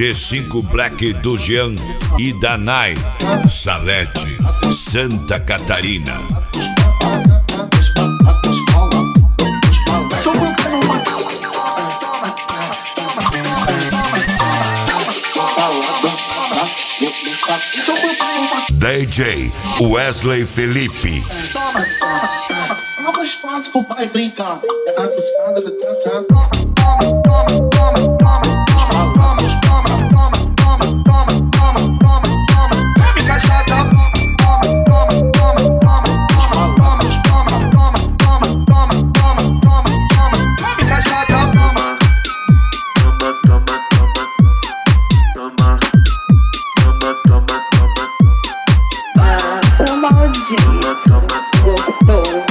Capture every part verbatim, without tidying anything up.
G cinco Black do Jean e da Nai, Salete, Santa Catarina. D J Wesley Felipe. Não espaço pro pai brincar. Seu maldito, gostoso.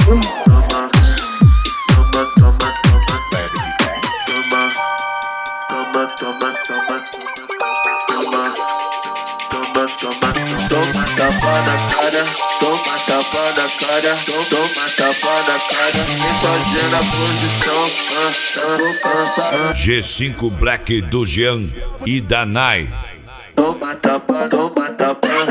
Toma tapa na cara, toma tapa na cara, toma tapa na cara, vem fazendo a posição. G cinco Black do Jean e da Nai. Toma tapa, toma tapa.